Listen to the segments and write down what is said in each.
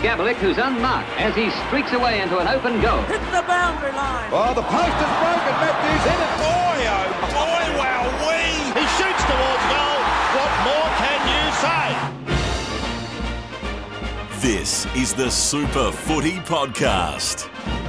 Gavalik, who's unmarked as he streaks away into an open goal. Hit the boundary line. Oh, the post is broken. Matthews hit it. Boy, oh boy, wow-wee. He shoots towards goal. What more can you say? This is the Super Footy Podcast.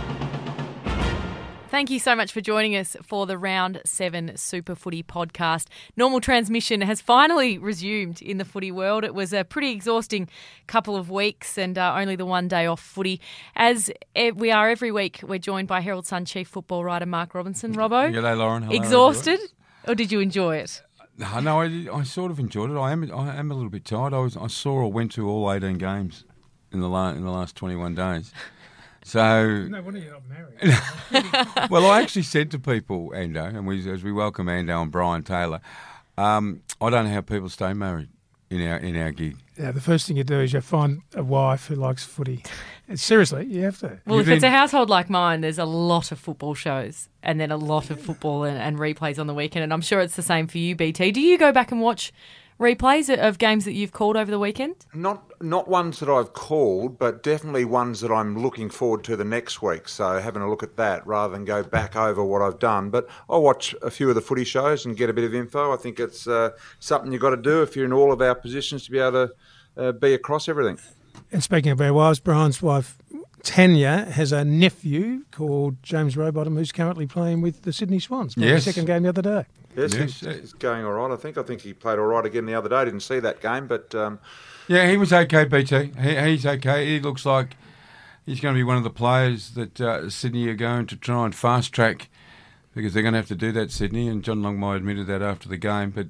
Thank you so much for joining us for the Round 7 Super Footy Podcast. Normal transmission has finally resumed in the footy world. It was a pretty exhausting couple of weeks and only the one day off footy. As we are every week, we're joined by Herald Sun chief football writer Mark Robinson. Robbo, g'day, Lauren. Hello, exhausted or did you enjoy it? No, I sort of enjoyed it. I am a little bit tired. I saw or went to all 18 games in the last 21 days. So, no wonder you're not married. Well, I actually said to people, Ando, and as we welcome Ando and Brian Taylor, I don't know how people stay married in our gig. Yeah, the first thing you do is you find a wife who likes footy. And seriously, you have to. Well, if it's a household like mine, there's a lot of football shows and then a lot of football and replays on the weekend, and I'm sure it's the same for you, BT. Do you go back and watch replays of games that you've called over the weekend? Not ones that I've called, but definitely ones that I'm looking forward to the next week. So having a look at that rather than go back over what I've done. But I'll watch a few of the footy shows and get a bit of info. I think it's something you've got to do if you're in all of our positions to be able to be across everything. And speaking of our wives, Brian's wife Tanya has a nephew called James Rowbottom who's currently playing with the Sydney Swans. Yes. The second game the other day. Yes, he's going all right, I think. I think he played all right again the other day. I didn't see that game, but... yeah, he was okay, BT. He's okay. He looks like he's going to be one of the players that Sydney are going to try and fast-track because they're going to have to do that, Sydney, and John Longmire admitted that after the game. But,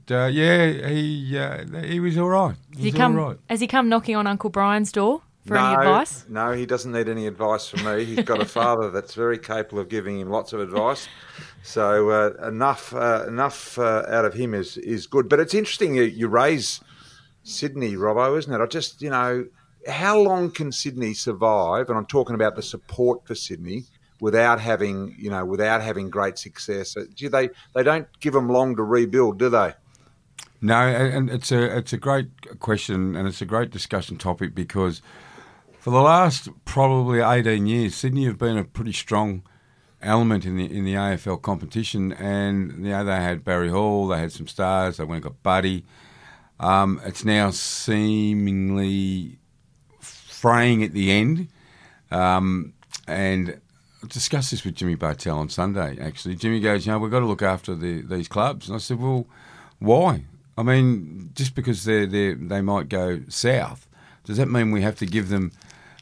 he was all right. Has he come knocking on Uncle Brian's door for any advice? No, he doesn't need any advice from me. He's got a father that's very capable of giving him lots of advice. So enough out of him is good. But it's interesting you raise Sydney, Robbo, isn't it? I just, how long can Sydney survive? And I'm talking about the support for Sydney without having great success. They don't give them long to rebuild, do they? No, and it's a great question and it's a great discussion topic because for the last probably 18 years, Sydney have been a pretty strong element in the AFL competition, and they had Barry Hall, they had some stars, they went and got Buddy. It's now seemingly fraying at the end, and I discussed this with Jimmy Bartell on Sunday. Actually, Jimmy goes, we've got to look after these clubs, and I said, well, why? I mean, just because they might go south, does that mean we have to give them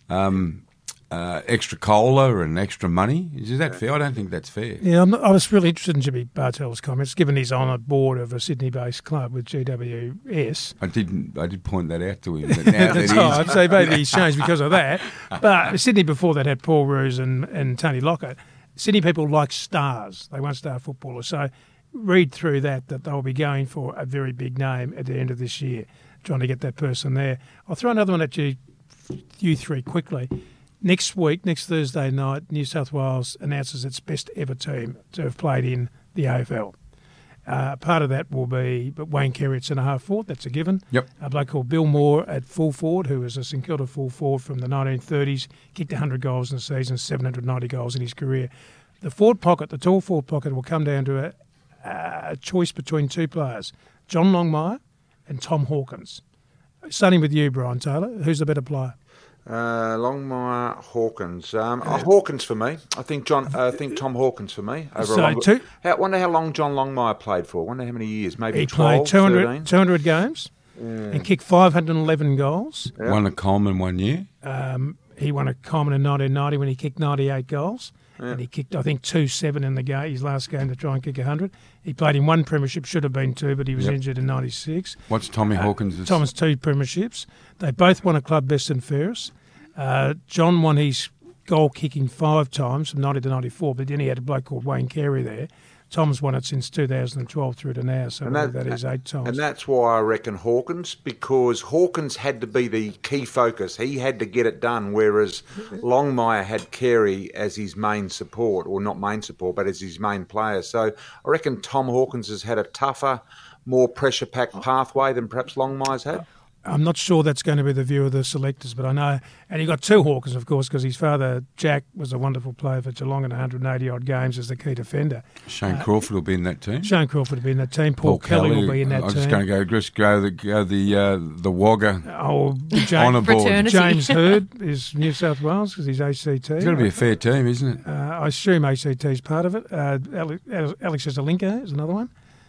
extra cola and extra money? Is that fair? I don't think that's fair. Yeah, I was really interested in Jimmy Bartell's comments, given he's on a board of a Sydney-based club with GWS. I did point that out to him. But now that's right. So maybe he's changed because of that. But Sydney before that had Paul Roos and Tony Lockett. Sydney people like stars. They want star footballers. So read through that they'll be going for a very big name at the end of this year, trying to get that person there. I'll throw another one at you three quickly. Next week, next Thursday night, New South Wales announces its best ever team to have played in the AFL. Part of that will be Wayne Carey at centre-half forward, that's a given. Yep. A bloke called Bill Moore at full forward, who was a St Kilda full forward from the 1930s, kicked 100 goals in the season, 790 goals in his career. The forward pocket, the tall forward pocket, will come down to a choice between two players, John Longmire and Tom Hawkins. Starting with you, Brian Taylor, who's the better player? Longmire, Hawkins. Hawkins for me. I think Tom Hawkins for me. I wonder how long John Longmire played for. I wonder how many years. Maybe he 12, played 200 games and kicked 511 goals. Yeah. Won a Coleman one year. He won a Coleman in 1990 when he kicked 98 goals. Yeah. And he kicked, I think, 2-7 in the game, his last game to try and kick 100. He played in one premiership, should have been two, but he was injured in 96. What's Tommy Hawkins? Tom's two premierships. They both won a club best and fairest. John won his goal kicking 5 times from 90 to 94, but then he had a bloke called Wayne Carey there. Tom's won it since 2012 through to now, so that is 8 times. And that's why I reckon Hawkins, because Hawkins had to be the key focus. He had to get it done, whereas Longmire had Carey as his main support, or not main support, but as his main player. So I reckon Tom Hawkins has had a tougher, more pressure-packed pathway than perhaps Longmire's had. I'm not sure that's going to be the view of the selectors, but I know. And he got 2 Hawkins, of course, because his father, Jack, was a wonderful player for Geelong in 180-odd games as the key defender. Shane Crawford will be in that team. Shane Crawford will be in that team. Paul Kelly will be in that team. I was just going to go the Wagga honour board. James Hurd is New South Wales because he's ACT. It's going to be a fair team, isn't it? I assume ACT is part of it. Alex Azalinka is another one.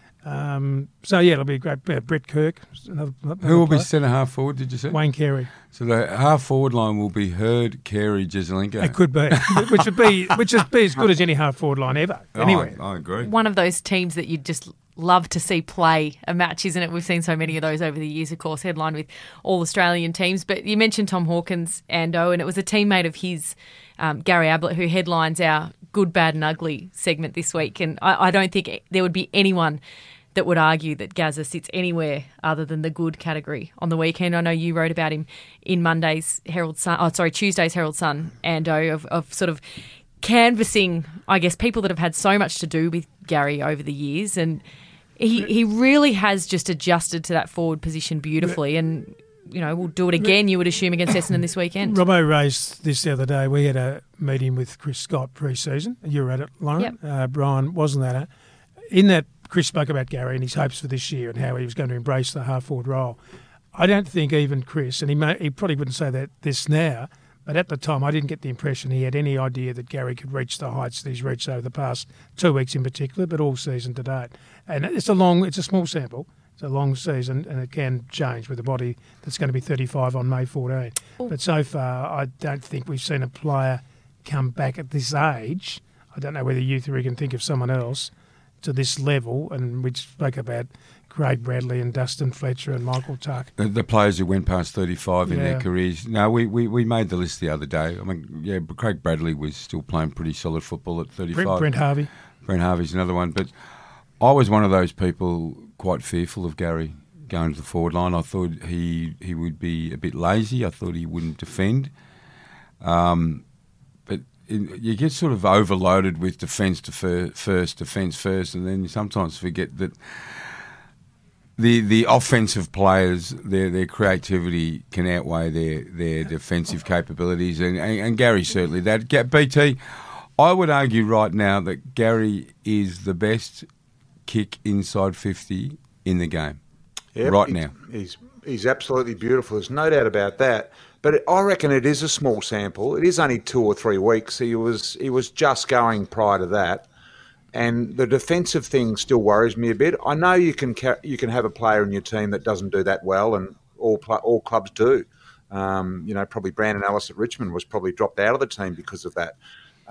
It'll be great. Brett Kirk. Another Who will player. be centre half forward, did you say? Wayne Carey. So the half forward line will be Hurd, Carey, Jezelenko. It could be, which would be as good as any half forward line ever. Anyway, I agree. One of those teams that you'd just love to see play a match, isn't it? We've seen so many of those over the years, of course, headlined with all Australian teams. But you mentioned Tom Hawkins, Ando, and it was a teammate of his, Gary Ablett, who headlines our Good, Bad and Ugly segment this week. And I don't think there would be anyone that would argue that Gazza sits anywhere other than the good category on the weekend. I know you wrote about him in Tuesday's Herald Sun, Ando, of sort of canvassing, I guess, people that have had so much to do with Gary over the years. And he really has just adjusted to that forward position beautifully. And, we'll do it again, you would assume, against Essendon this weekend. Robbo raised this the other day. We had a meeting with Chris Scott pre-season. You were at it, Lauren. Yep. Brian wasn't at it. In that, Chris spoke about Gary and his hopes for this year and how he was going to embrace the half-forward role. I don't think even Chris, and he probably wouldn't say this now, but at the time I didn't get the impression he had any idea that Gary could reach the heights that he's reached over the past 2 weeks in particular, but all season to date. And it's a small sample. It's a long season, and it can change with a body that's going to be 35 on May 14. Ooh. But so far, I don't think we've seen a player come back at this age. I don't know whether you three can think of someone else to this level, and we spoke about Craig Bradley and Dustin Fletcher and Michael Tuck. The players who went past 35 in their careers. No, we made the list the other day. I mean, Craig Bradley was still playing pretty solid football at 35. Brent Harvey. Brent Harvey's another one. But I was one of those people quite fearful of Gary going to the forward line. I thought he would be a bit lazy. I thought he wouldn't defend. You get sort of overloaded with defence first, and then you sometimes forget that the offensive players, their creativity can outweigh their defensive capabilities, and Gary certainly that. BT, I would argue right now that Gary is the best kick inside 50 in the game now. He's absolutely beautiful. There's no doubt about that. But I reckon it is a small sample. It is only 2 or 3 weeks. He was just going prior to that, and the defensive thing still worries me a bit. I know you can have a player in your team that doesn't do that well, and all clubs do. Probably Brandon Ellis at Richmond was probably dropped out of the team because of that.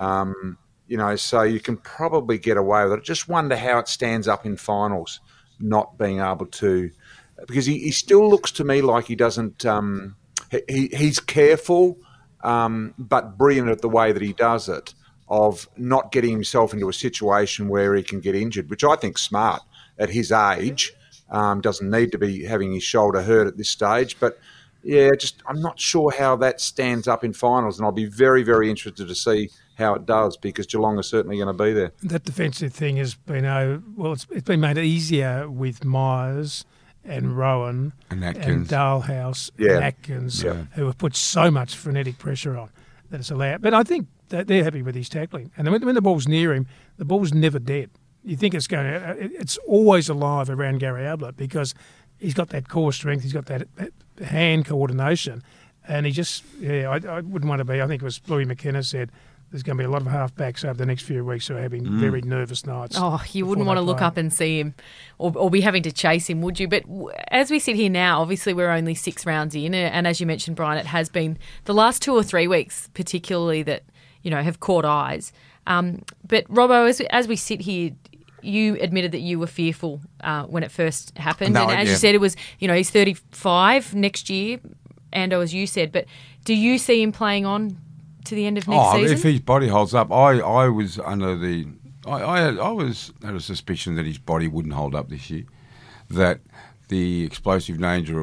So you can probably get away with it. I just wonder how it stands up in finals, not being able to, because he still looks to me like he doesn't. He's careful, but brilliant at the way that he does it, of not getting himself into a situation where he can get injured, which I think's smart at his age. Doesn't need to be having his shoulder hurt at this stage. But, I'm not sure how that stands up in finals, and I'll be very, very interested to see how it does, because Geelong are certainly going to be there. That defensive thing has been, it's been made easier with Myers and Rowan and Dalhouse and Atkins, who have put so much frenetic pressure on that it's allowed. But I think that they're happy with his tackling. And when the ball's near him, the ball's never dead. You think it's always alive around Gary Ablett because he's got that core strength, he's got that hand coordination. And he just, I wouldn't want to be, I think it was Louis McKenna said, there's going to be a lot of halfbacks over the next few weeks who are having very nervous nights. Oh, you wouldn't want to look up and see him or be having to chase him, would you? But as we sit here now, obviously we're only 6 rounds in, and as you mentioned, Brian, it has been the last 2 or 3 weeks particularly that, have caught eyes. But Robbo, as we sit here, you admitted that you were fearful when it first happened. And as you said, it was, he's 35 next year, Ando, as you said. But do you see him playing on to the end of next season? If his body holds up, I was under the I had a suspicion that his body wouldn't hold up this year. That the explosive nature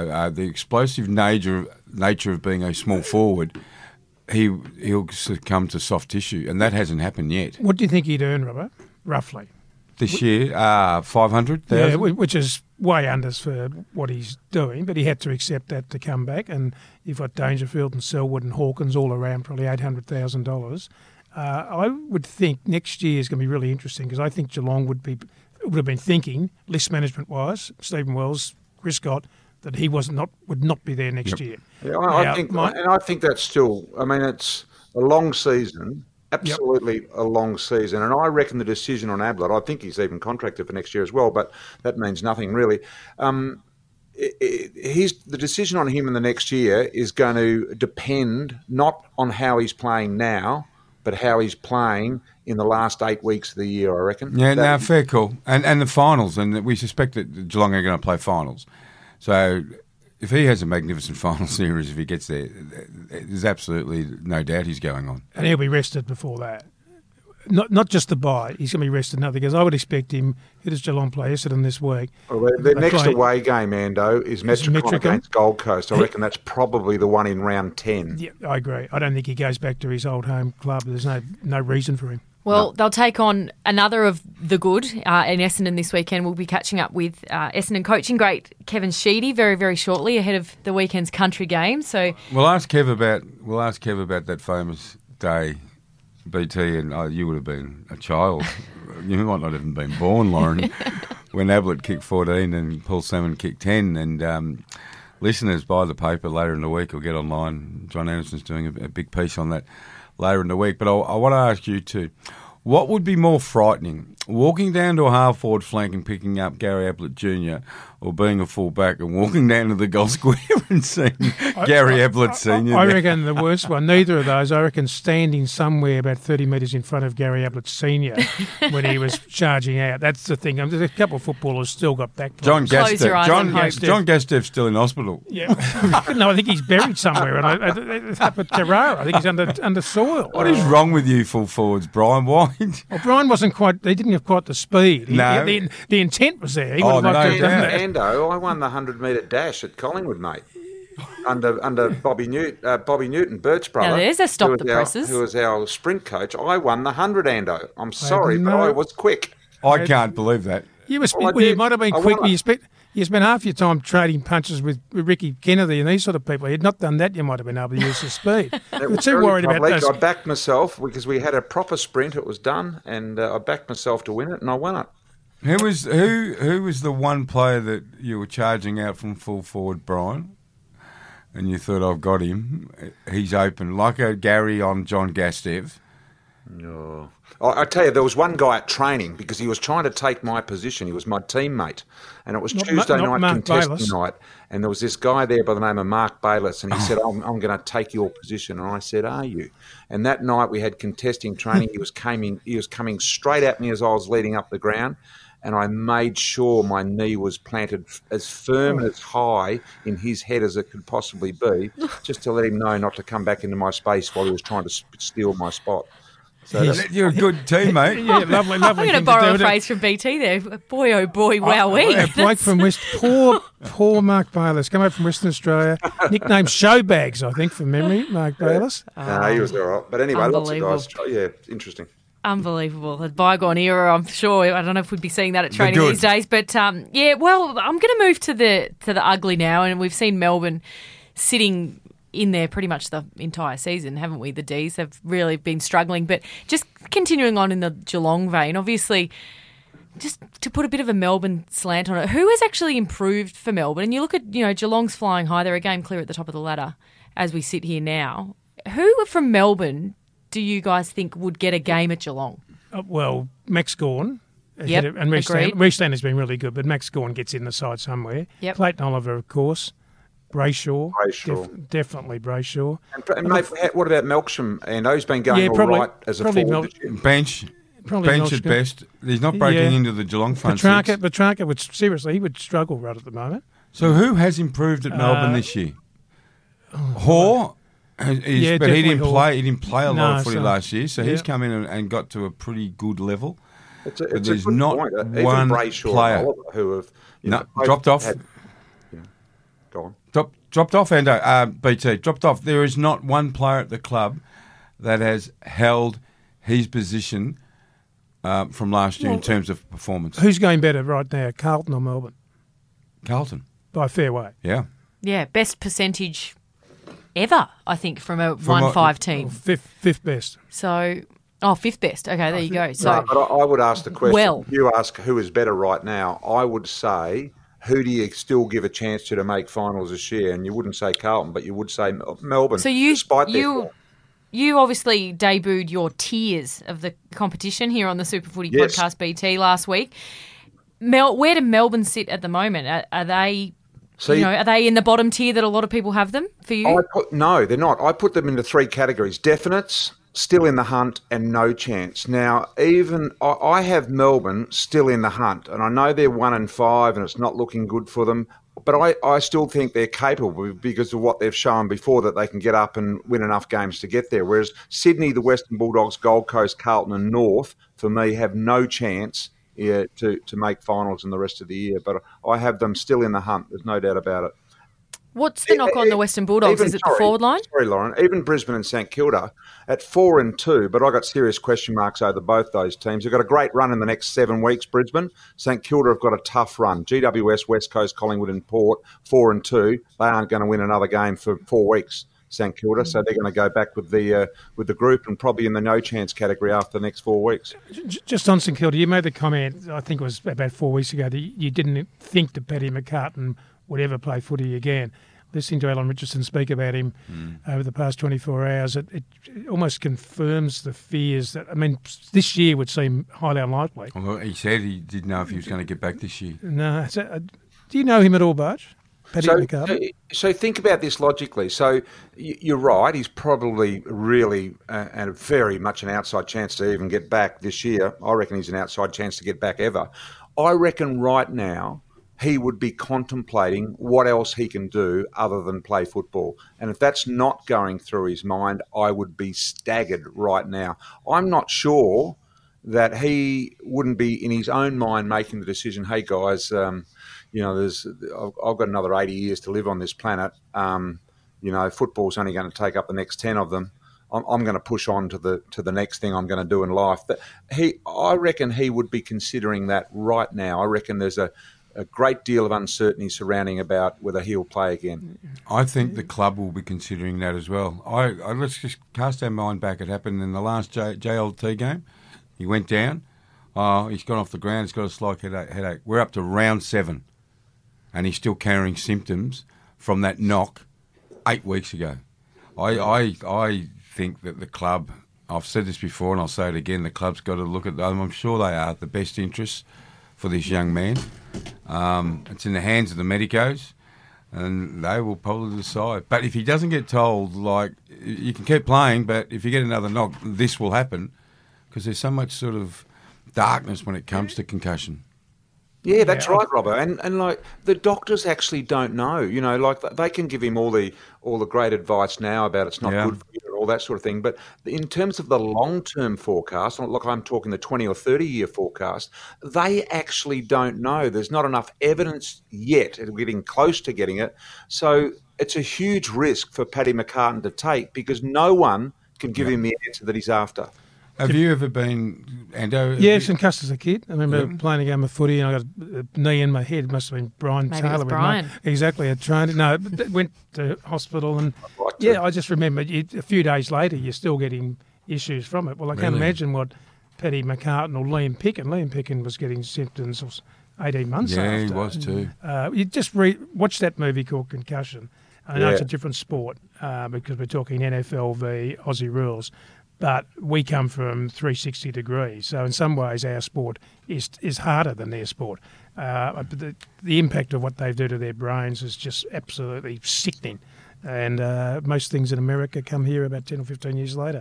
of being a small forward, he'll succumb to soft tissue, and that hasn't happened yet. What do you think he'd earn, Robert, roughly? This year, 500,000. Yeah, which is way unders for what he's doing, but he had to accept that to come back. And you've got Dangerfield and Selwood and Hawkins all around, probably $800,000. I would think next year is going to be really interesting because I think Geelong would have been thinking, list management-wise, Stephen Wells, Chris Scott, that he would not be there next year. Yeah, I think that's still. I mean, it's a long season. Absolutely a long season. And I reckon the decision on Ablett, I think he's even contracted for next year as well, but that means nothing really. The decision on him in the next year is going to depend not on how he's playing now, but how he's playing in the last 8 weeks of the year, I reckon. Yeah, fair call. And the finals, and we suspect that Geelong are going to play finals. So if he has a magnificent final series, if he gets there, there's absolutely no doubt he's going on. And he'll be rested before that. Not just the bye. He's going to be rested now because I would expect him. Who does Geelong play Essendon this week? Well, the next away game, Ando, is Metricon against Gold Coast. I reckon that's probably the one in round 10. Yeah, I agree. I don't think he goes back to his old home club. There's no reason for him. Well, they'll take on another of the good in Essendon this weekend. We'll be catching up with Essendon coaching great Kevin Sheedy very, very shortly ahead of the weekend's country game. So we'll ask Kev about that famous day, BT, and you would have been a child. You might not have even been born, Lauren, when Ablett kicked 14 and Paul Salmon kicked 10. And listeners, buy the paper later in the week or get online. John Anderson's doing a big piece on that later in the week. But I want to ask you too, what would be more frightening, walking down to a half-forward flank and picking up Gary Ablett Jr., or being a full-back and walking down to the goal square and seeing Gary Ablett Sr.? I reckon the worst one, neither of those, I reckon standing somewhere about 30 metres in front of Gary Ablett Sr. when he was charging out. That's the thing. There's a couple of footballers still got back. John Gastev's still in hospital. Yeah. No, I think he's buried somewhere up at Carrara. I think he's under soil. What is wrong with you full forwards, Brian? Why? Well, Brian he didn't have quite the speed. The intent was there. He would have liked to have done that. I won the 100-metre dash at Collingwood, mate, under Bobby Newton, Bert's brother. Now there's a stop the presses. Who was our sprint coach. I won the 100, Ando. I'm sorry, but I was quick. I can't believe that. You might have been quick. You spent half your time trading punches with Ricky Kennedy and these sort of people. If you'd not done that, you might have been able to use the speed. We're too worried about those. I backed myself because we had a proper sprint. It was done, and I backed myself to win it, and I won it. Who was the one player that you were charging out from full forward, Brian? And you thought, I've got him. He's open, like a Gary on John Gastev. No. I tell you, there was one guy at training because he was trying to take my position. He was my teammate. And it was Tuesday night contesting night. And there was this guy there by the name of Mark Bayliss. And he said, I'm going to take your position. And I said, are you? And that night we had contesting training. He was coming straight at me as I was leading up the ground. And I made sure my knee was planted as firm and as high in his head as it could possibly be, just to let him know not to come back into my space while he was trying to steal my spot. So you're a good teammate. Yeah, lovely. I'm going to borrow a phrase from BT there. Boy, oh boy, wowee. A bloke from poor Mark Bayliss, come over from Western Australia, nicknamed Showbags, I think, from memory, Mark Bayliss. No, he was all right. But anyway, lots of guys. Yeah, interesting. Unbelievable. A bygone era, I'm sure. I don't know if we'd be seeing that at training these days. But, I'm going to move to the ugly now. And we've seen Melbourne sitting in there pretty much the entire season, haven't we? The Ds have really been struggling. But just continuing on in the Geelong vein, obviously, just to put a bit of a Melbourne slant on it, who has actually improved for Melbourne? And you look at, Geelong's flying high. They're a game clear at the top of the ladder as we sit here now. Who from Melbourne do you guys think would get a game at Geelong? Well, Max Gawn. Yep, and Reece Stanley's been really good, but Max Gawn gets in the side somewhere. Yep. Clayton Oliver, of course. Brayshaw. Definitely Brayshaw. And mate, what about Melksham? And he's been going right as a forward. Bench at best. He's not breaking into the Geelong front six. Petrarca he would struggle right at the moment. So who has improved at Melbourne this year? Hoare? But he didn't play a lot of footy last year, so he's come in and got to a pretty good level. There's not one player who have dropped off. Go on. Dropped off, Ando. BT dropped off. There is not one player at the club that has held his position from last year in terms of performance. Who's going better right now, Carlton or Melbourne? Carlton. by a fair way. Yeah. Yeah, best percentage ever, I think, from a 1-5 team. Fifth best. So, fifth best. Okay, there you go. So, No, but I would ask the question. Well- You ask who is better right now. I would say, who do you still give a chance to make finals this year? And you wouldn't say Carlton, but you would say Melbourne. So you despite their form. you obviously debuted your tiers of the competition here on the Super Footy Yes. Podcast BT last week. Where do Melbourne sit at the moment? Are they? Are they in the bottom tier that a lot of people have them for you? No, they're not. I put them into three categories: definites, still in the hunt, and no chance. Now, I have Melbourne still in the hunt, and I know they're 1-5, and it's not looking good for them. But I still think they're capable because of what they've shown before, that they can get up and win enough games to get there. Whereas Sydney, the Western Bulldogs, Gold Coast, Carlton, and North, for me, have no chance to make finals in the rest of the year. But I have them still in the hunt. There's no doubt about it. What's the knock on the Western Bulldogs? Is it the forward line? Sorry, Lauren. Even Brisbane and St Kilda at 4-2, but I got serious question marks over both those teams. They've got a great run in the next 7 weeks, Brisbane. St Kilda have got a tough run. GWS, West Coast, Collingwood and Port, 4-2. They aren't going to win another game for 4 weeks, St Kilda, so they're going to go back with the group and probably in the no chance category after the next 4 weeks. Just on St Kilda, you made the comment, I think it was about 4 weeks ago, that you didn't think that Paddy McCartan would ever play footy again. Listening to Alan Richardson speak about him over the past 24 hours, it almost confirms the fears that, this year would seem highly unlikely. Well, he said he didn't know if he was going to get back this year. No. So, do you know him at all, Barge? Paddy McCartan? So think about this logically. So you're right. He's probably really and very much an outside chance to even get back this year. I reckon he's an outside chance to get back ever. I reckon right now he would be contemplating what else he can do other than play football. And if that's not going through his mind, I would be staggered right now. I'm not sure that he wouldn't be in his own mind making the decision, hey guys, I've got another 80 years to live on this planet. Football's only going to take up the next 10 of them. I'm going to push on to the next thing I'm going to do in life. But I reckon he would be considering that right now. I reckon there's a great deal of uncertainty surrounding about whether he'll play again. I think the club will be considering that as well. Let's just cast our mind back. It happened in the last JLT game. He went down. He's gone off the ground. He's got a slight headache. We're up to round 7, and he's still carrying symptoms from that knock 8 weeks ago. I think that the club, I've said this before and I'll say it again, the club's got to look at them. I'm sure they are the best interests for this young man. It's in the hands of the medicos, and they will probably decide. But if he doesn't get told, you can keep playing, but if you get another knock, this will happen, because there's so much sort of darkness when it comes to concussion. Yeah, that's right, Robert. And the doctors actually don't know. They can give him all the great advice now about it's not good for you and all that sort of thing. But in terms of the long-term forecast, I'm talking the 20 or 30-year forecast, they actually don't know. There's not enough evidence yet. We're getting close to getting it. So it's a huge risk for Paddy McCartan to take, because no one can give him the answer that he's after. Have you ever been, Ando? Yes, concussed as a kid. I remember playing a game of footy and I got a knee in my head. It must have been Brian Maybe Taylor. it was Brian. Exactly. I trained. No, went to hospital and, I just remember a few days later you're still getting issues from it. Well, I can't imagine what Paddy McCartan or Liam Picken. Liam Picken was getting symptoms 18 months after. Yeah, he was too. You just watch that movie called Concussion. I know it's a different sport because we're talking NFL v Aussie rules. But we come from 360 degrees, so in some ways our sport is harder than their sport. The impact of what they do to their brains is just absolutely sickening. And most things in America come here about 10 or 15 years later.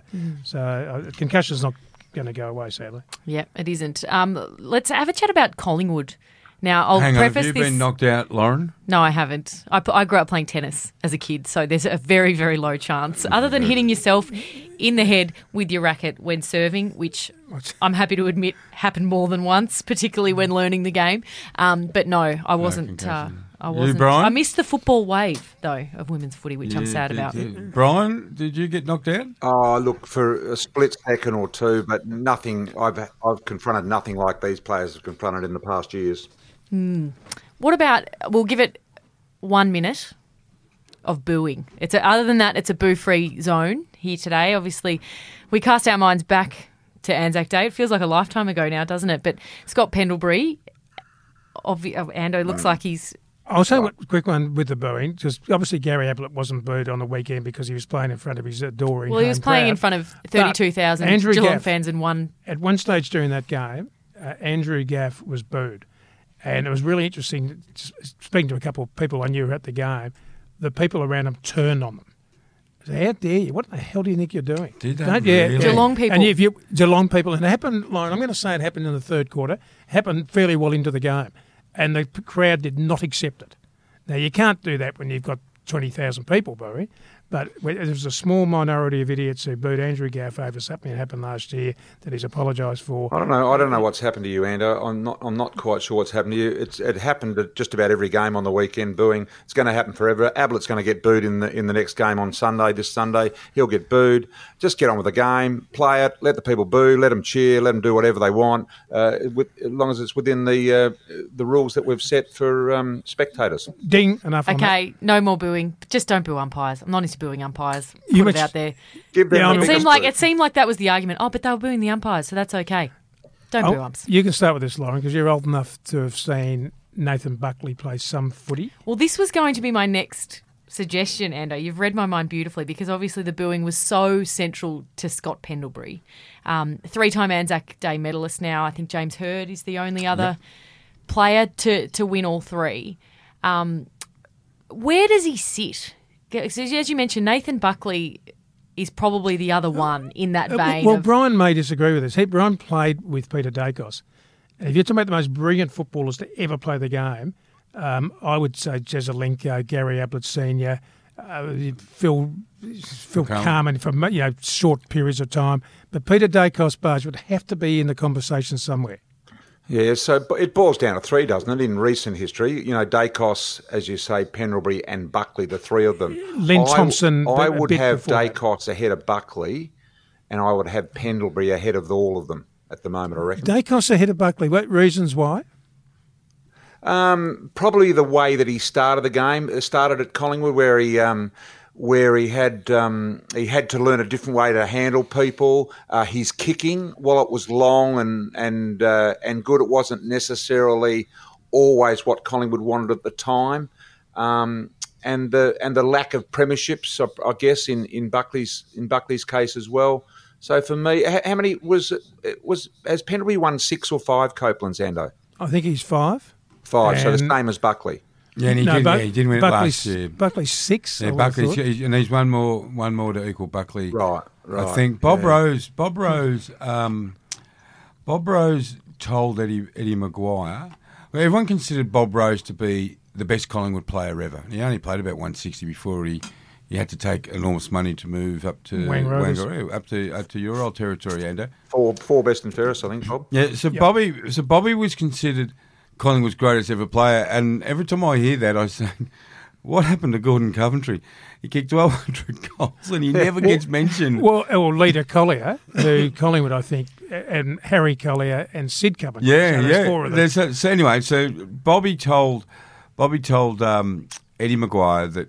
So concussion's not going to go away, sadly. Yeah, it isn't. Let's have a chat about Collingwood. Now, I'll Hang on, preface have you this. been knocked out, Lauren? No, I haven't. I grew up playing tennis as a kid, so there's a very, very low chance. Other than hitting yourself in the head with your racket when serving, which I'm happy to admit happened more than once, particularly when learning the game. But no, I wasn't. I wasn't. You, Brian? I missed the football wave, though, of women's footy, which I'm sad about. Brian, did you get knocked out? Oh, look, for a split second or two, but nothing. I've confronted nothing like these players have confronted in the past years. What about, we'll give it 1 minute of booing. Other than that, it's a boo-free zone here today. Obviously, we cast our minds back to Anzac Day. It feels like a lifetime ago now, doesn't it? But Scott Pendlebury, Ando, looks like he's... I'll say a quick one with the booing. Just obviously Gary Ablett wasn't booed on the weekend because he was playing in front of his adoring Well, he was playing crowd. in front of 32,000 Geelong fans and one... At one stage during that game, Andrew Gaff was booed. And it was really interesting, speaking to a couple of people I knew at the game, the people around him turned on them. How dare you? What the hell do you think you're doing? Did they really? Geelong people. And Geelong people, and it happened, Lauren, I'm going to say it happened in the third quarter, happened fairly well into the game. And the crowd did not accept it. Now, you can't do that when you've got 20,000 people booing, but there was a small minority of idiots who booed Andrew Gaff over something that happened last year that he's apologised for. I don't know what's happened to you, Ando. I'm not quite sure what's happened to you. It happened at just about every game on the weekend. Booing. It's going to happen forever. Ablett's going to get booed in the next game on Sunday. This Sunday, he'll get booed. Just get on with the game, play it, let the people boo, let them cheer, let them do whatever they want, as long as it's within the rules that we've set for spectators. Ding, enough on that. Okay, no more booing. Just don't boo umpires. I'm not into booing umpires. You Put it out there. Give them the biggest boo. It seemed like that was the argument. Oh, but they were booing the umpires, so that's okay. Don't boo umps. You can start with this, Lauren, because you're old enough to have seen Nathan Buckley play some footy. Well, this was going to be my next suggestion, Ando. You've read my mind beautifully because obviously the booing was so central to Scott Pendlebury. 3-time Anzac Day medalist now. I think James Hird is the only other player to win all three. Where does he sit? As you mentioned, Nathan Buckley is probably the other one in that vein. Well, Brian may disagree with this. Brian played with Peter Dacos. And if you're talking about the most brilliant footballers to ever play the game, I would say Jesaulenko, Gary Ablett Sr., Phil Carman for short periods of time. But Peter Dacos-Barge would have to be in the conversation somewhere. Yeah, so it boils down to three, doesn't it, in recent history? You know, Dacos, as you say, Pendlebury and Buckley, the three of them. Lynn Thompson. I would have Dacos ahead of Buckley, and I would have Pendlebury ahead of all of them at the moment, I reckon. Dacos ahead of Buckley. What reasons why? Probably the way that he started the game. Started at Collingwood, where he had to learn a different way to handle people. His kicking, while it was long and good, it wasn't necessarily always what Collingwood wanted at the time. And the lack of premierships, I guess, in Buckley's case as well. So for me, how many has Pendlebury won 6 or 5 Copelands, Ando? I think he's 5. 5, so the same as Buckley. Yeah, and he didn't win it last year. Buckley's 6. Yeah, Buckley's, and he's one more to equal Buckley. Right. I think Bob Rose told Eddie Maguire. Well, everyone considered Bob Rose to be the best Collingwood player ever. He only played about 160 before he had to take enormous money to move up to Wangaroo, up to your old territory, Ando. Four best and fairest, I think, Bob. Yeah, so yep. Bobby was considered Collingwood's greatest ever player, and every time I hear that, I say, what happened to Gordon Coventry? He kicked 1,200 goals and he never gets mentioned. Well, Leader Collier, who Collingwood, I think, and Harry Collier and Sid Coventry. Yeah, so there's 4 of them. So anyway, Bobby told Eddie Maguire that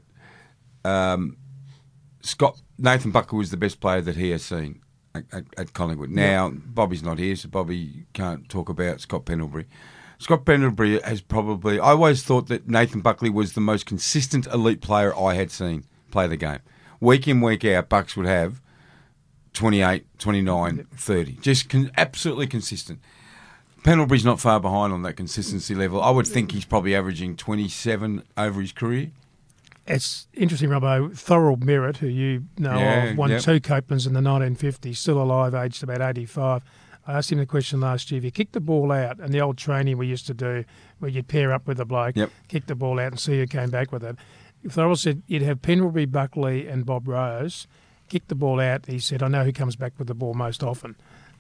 Nathan Buckley was the best player that he has seen at Collingwood. Now, Bobby's not here, so Bobby can't talk about Scott Pendlebury. Scott Pendlebury has probably... I always thought that Nathan Buckley was the most consistent elite player I had seen play the game. Week in, week out, Bucks would have 28, 29, 30. Just absolutely consistent. Pendlebury's not far behind on that consistency level. I would think he's probably averaging 27 over his career. It's interesting, Robbo. Thorold Merritt, who you know of, won 2 Copelands in the 1950s, still alive, aged about 85. I asked him the question last year, if you kick the ball out, and the old training we used to do where you'd pair up with a bloke, kick the ball out and see who came back with it. Thorold said you'd have Pendlebury, Buckley and Bob Rose kick the ball out. He said, I know who comes back with the ball most often.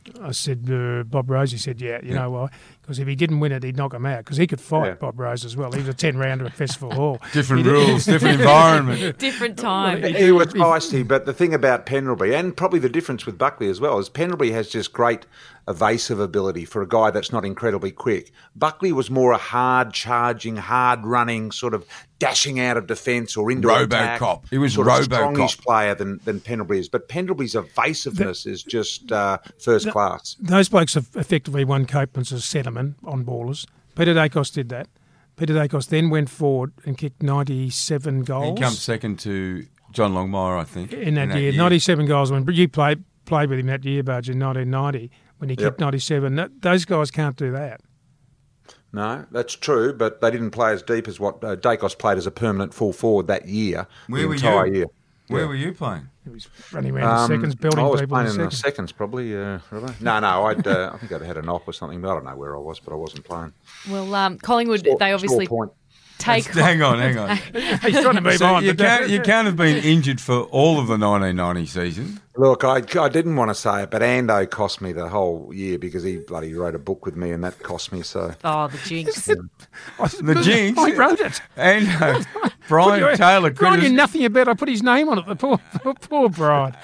I said, Bob Rose, he said, you know why? Because if he didn't win it, he'd knock him out. Because he could fight, Bob Rose, as well. He was a 10-rounder at Festival Hall. Different rules, different environment. Different time. He was feisty, but the thing about Pendlebury, and probably the difference with Buckley as well, is Pendlebury has just great evasive ability for a guy that's not incredibly quick. Buckley was more a hard-charging, hard-running, sort of dashing out of defence or into attack. Robocop. He was sort of Robocop. strongish player than Pendlebury is. But Pendlebury's evasiveness is just first class. Those blokes have effectively won Copeland's settlement on ballers. Peter Dacos did that. Peter Dacos then went forward and kicked 97 goals. He comes second to John Longmire, I think. In that year. 97 goals. When you played with him that year, Budge, in 1990, when he kicked 97. Those guys can't do that. No, that's true, but they didn't play as deep as what Dacos played as a permanent full forward that year. Where were entire you? Year. Where were you playing? He was running around in seconds, building I was people playing in in the seconds. seconds, probably. Really. No, I think I'd had a knock or something, but I don't know where I was, but I wasn't playing. Well, Collingwood, they obviously Score point. take... Hang on. He's trying to move on. You can't have been injured for all of the 1990 season. Look, I didn't want to say it, but Ando cost me the whole year because he bloody wrote a book with me, and that cost me so. Oh, the jinx. The jinx. I wrote it. And Brian Taylor Brian knew nothing about it. I put his name on it. The poor Brian.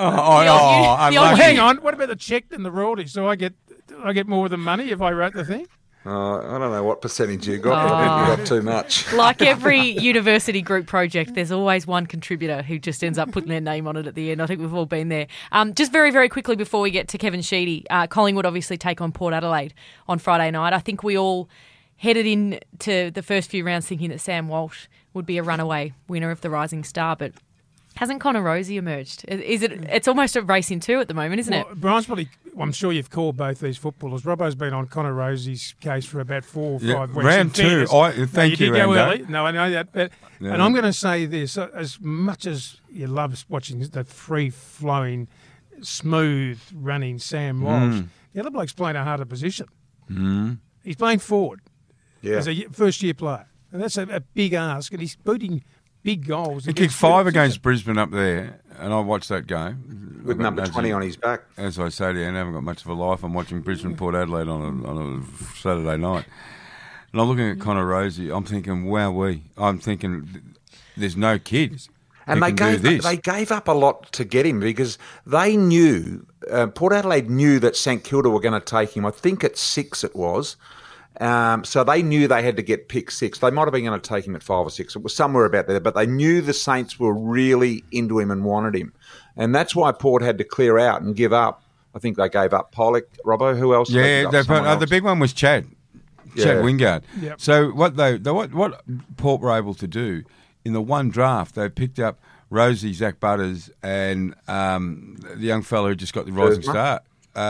Hang on. What about the cheque and the royalties? Do I get more of the money if I wrote the thing? I don't know what percentage you got, but I think you got too much. Like every university group project, there's always one contributor who just ends up putting their name on it at the end. I think we've all been there. Just very, very quickly before we get to Kevin Sheedy, Collingwood obviously take on Port Adelaide on Friday night. I think we all headed into the first few rounds thinking that Sam Walsh would be a runaway winner of the Rising Star, but hasn't Connor Rozee emerged? It's almost a race in two at the moment, isn't it? Brian's probably... I'm sure you've called both these footballers. Robbo's been on Connor Rose's case for about 4 or 5 weeks. Round 2. Thank you, did go Ando. early. No, I know that. But, and I'm going to say this. As much as you love watching the free-flowing, smooth-running Sam Walsh, the other bloke's playing a harder position. He's playing forward as a first-year player. And that's a big ask, and he's booting big goals. He kicked 5 against Brisbane up there, and I watched that game. With number 20 on his back. As I say to you, I haven't got much of a life. I'm watching Brisbane Port Adelaide on a Saturday night. And I'm looking at Connor Rozee. I'm thinking, wowee. I'm thinking, there's no kid. And they gave up a lot to get him because they knew, Port Adelaide knew that St Kilda were going to take him. I think at 6 it was. So they knew they had to get pick 6. They might have been going to take him at 5 or 6. It was somewhere about there, but they knew the Saints were really into him and wanted him. And that's why Port had to clear out and give up. I think they gave up Pollock, Robbo. Who else? The big one was Chad Wingard. Yep. So what Port were able to do in the one draft, they picked up Rozee, Zach Butters, and the young fellow who just got the Rising Star.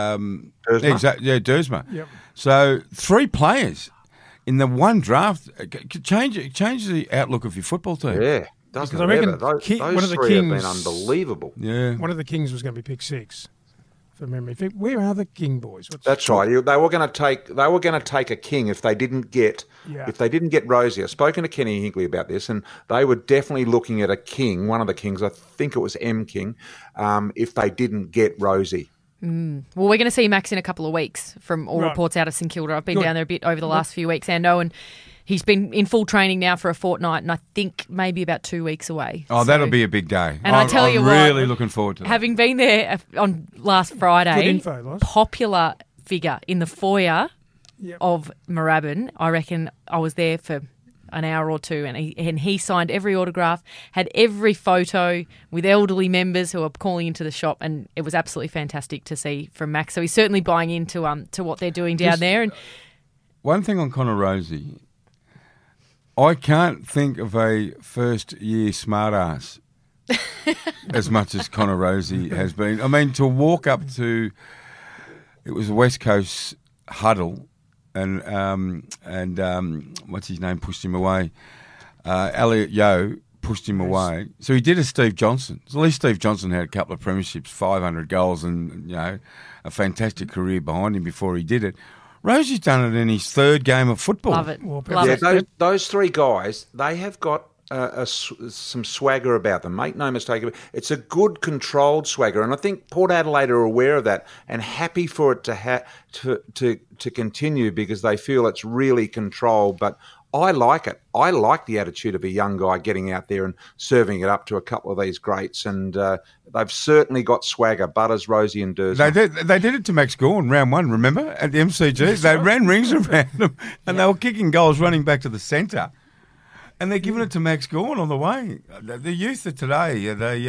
Dersma. Yep. So 3 players in the one draft change the outlook of your football team. Yeah, doesn't I reckon those one of the three Kings have been unbelievable. Yeah, one of the Kings was going to be pick 6, from memory. Where are the King boys? That's right. They were going to take a King if they didn't get Rozee. I've spoken to Kenny Hinkley about this, and they were definitely looking at a King, one of the Kings. I think it was M King, if they didn't get Rozee. Well, we're going to see Max in a couple of weeks from all reports out of St Kilda. I've been down there a bit over the last few weeks, Ando, and he's been in full training now for a fortnight, and I think maybe about 2 weeks away. Oh, that'll be a big day. And I'm really looking forward to that. Having been there on last Friday, good info, Loz. Popular figure in the foyer of Moorabbin. I reckon I was there for an hour or two, and he signed every autograph, had every photo with elderly members who are calling into the shop, and it was absolutely fantastic to see from Max. So he's certainly buying into to what they're doing down there. And one thing on Connor Rozee, I can't think of a first-year smart-ass as much as Connor Rozee has been. I mean, to walk up to, it was a West Coast huddle, and what's his name pushed him away. Elliot Yeo pushed him away. So he did a Steve Johnson. So at least Steve Johnson had a couple of premierships, 500 goals, and a fantastic career behind him before he did it. Rosee's done it in his 3rd game of football. Love it. Well, Love it. Those 3 guys, they have got some swagger about them. Make no mistake, it's a good, controlled swagger, and I think Port Adelaide are aware of that and happy for it to continue because they feel it's really controlled. But I like it. I like the attitude of a young guy getting out there and serving it up to a couple of these greats, and they've certainly got swagger. Butters, Rosie and Dursma. They did it to Max Gawn, round one, remember, at the MCG? They ran rings around him, and they were kicking goals running back to the centre. And they're giving it to Max Gawn on the way. The youth of today,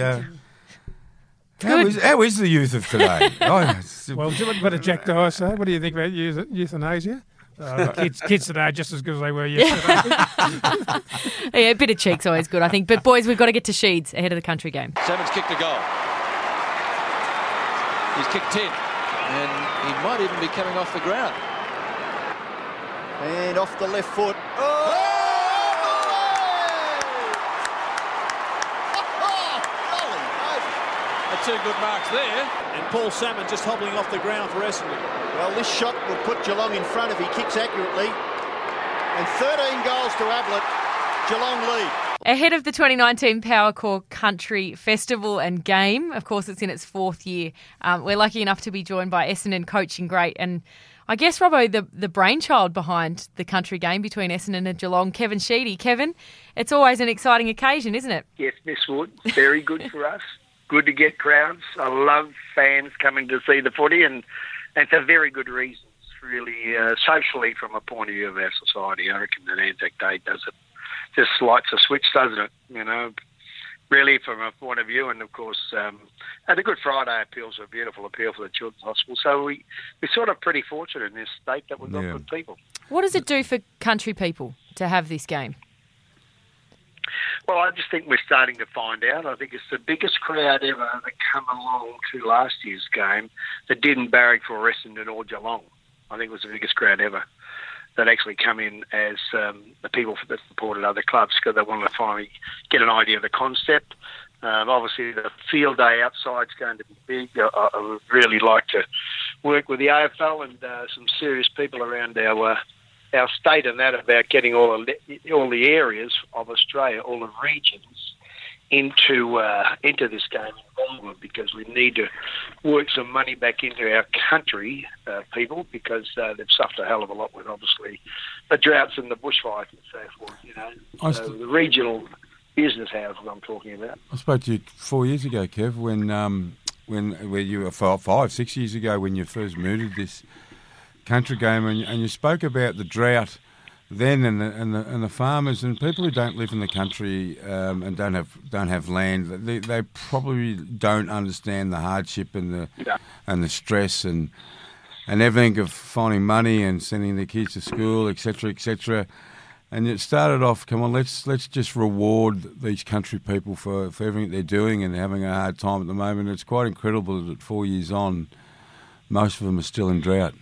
how is the youth of today? Well, what did Jack Dyer say? What do you think about euthanasia? Kids today are just as good as they were yesterday. Yeah, a bit of cheek's always good, I think. But, boys, we've got to get to Sheeds ahead of the country game. Salmon's kicked a goal. He's kicked 10. And he might even be coming off the ground. And off the left foot. Two good marks there. And Paul Salmon just hobbling off the ground for Essendon. Well, this shot will put Geelong in front if he kicks accurately. And 13 goals to Ablett. Geelong lead. Ahead of the 2019 Powercore Country Festival and Game, of course it's in its fourth year, we're lucky enough to be joined by Essendon coaching great and I guess, Robbo, the brainchild behind the country game between Essendon and Geelong, Kevin Sheedy. Kevin, it's always an exciting occasion, isn't it? Yes, Miss Wood. Very good for us. Good to get crowds. I love fans coming to see the footy, and for very good reasons, really, socially from a point of view of our society. I reckon that Anzac Day does it. Just lights a switch, doesn't it? You know, really from a point of view. And, of course, and the Good Friday appeals are a beautiful appeal for the Children's Hospital. So we're sort of pretty fortunate in this state that we've got good people. What does it do for country people to have this game? Well, I just think we're starting to find out. I think it's the biggest crowd ever that come along to last year's game that didn't barrack for Essendon or Geelong. I think it was the biggest crowd ever that actually come in as the people that supported other clubs because they wanted to finally get an idea of the concept. Obviously, the field day outside is going to be big. I would really like to work with the AFL and some serious people around our state and that about getting all the areas of Australia, all the regions, into this game involvement because we need to work some money back into our country people because they've suffered a hell of a lot with obviously the droughts and the bushfires and so forth. You know, so the regional business houses I'm talking about. I spoke to you 4 years ago, Kev, when you were 5, 6 years ago when you first mooted this country game, and you spoke about the drought then and the farmers and people who don't live in the country and don't have land. They probably don't understand the hardship and the stress and everything of finding money and sending their kids to school, etc. And it started off, come on, let's just reward these country people for everything they're doing and having a hard time at the moment. It's quite incredible that 4 years on, most of them are still in drought.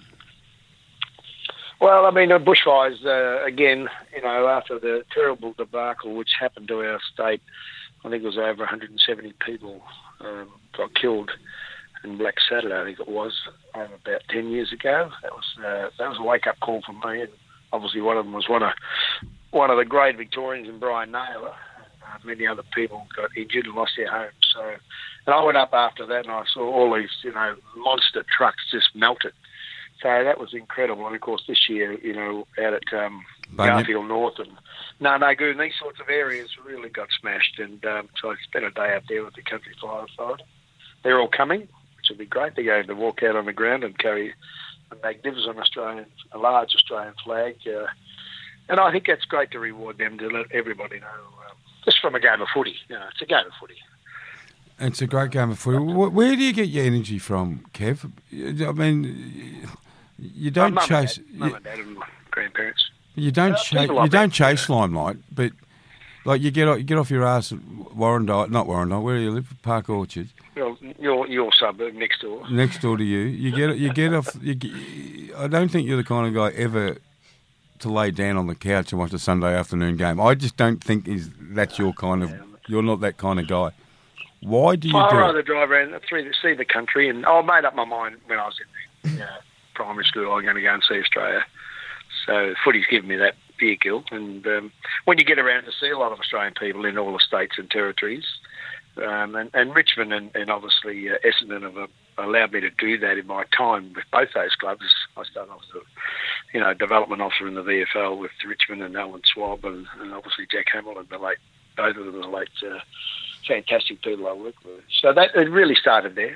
Well, I mean, the bushfires, again, you know, after the terrible debacle which happened to our state, I think it was over 170 people got killed in Black Saturday, I think it was, about 10 years ago. That was a wake-up call for me, and obviously one of them was one of the great Victorians in Brian Naylor. Many other people got injured and lost their homes. So, and I went up after that and I saw all these, you know, monster trucks just melted. So that was incredible. And, of course, this year, you know, out at Garfield North and Narnagoon, these sorts of areas really got smashed. And so I spent a day out there with the Country Fire Authority. They're all coming, which would be great. They're going to walk out on the ground and carry a magnificent a large Australian flag. And I think that's great to reward them, to let everybody know, just from a game of footy. You know, it's a game of footy. It's a great game of footy. Where do you get your energy from, Kev? I mean, you don't chase. Mum and Dad and my grandparents. You don't chase limelight, but like you get off your ass at Warrandyte, not Warrandyte. Where do you live? Park Orchards. Your suburb next door. Next door to you. You get off. I don't think you're the kind of guy ever to lay down on the couch and watch a Sunday afternoon game. I just don't think that's your kind of. You're not that kind of guy. Why do you do it? I'd rather drive around see the country, and I made up my mind when I was in primary school I was going to go and see Australia. So footy's given me that vehicle. And when you get around to see a lot of Australian people in all the states and territories, and Richmond and obviously Essendon have allowed me to do that in my time with both those clubs. I started off as a development officer in the VFL with Richmond and Alan Swab and obviously Jack Hamilton, both of them the late fantastic people I worked with. So that it really started there,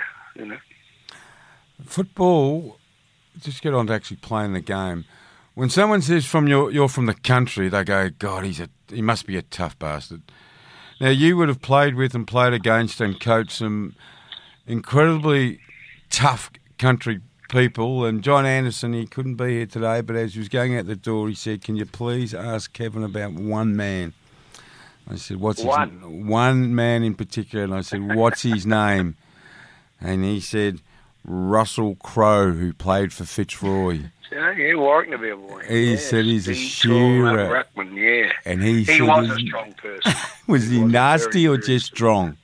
Football, just get on to actually playing the game. When someone says you're from the country, they go, God, he must be a tough bastard. Now, you would have played with and played against and coached some incredibly tough country people. And John Anderson, he couldn't be here today, but as he was going out the door, he said, can you please ask Kevin about one man? I said, one man in particular? And I said, what's his name? And he said, Russell Crowe, who played for Fitzroy. Yeah, Warwick boy. He said he's a shearer. Ruckman, yeah. And he was a strong person. Was he nasty or just strong?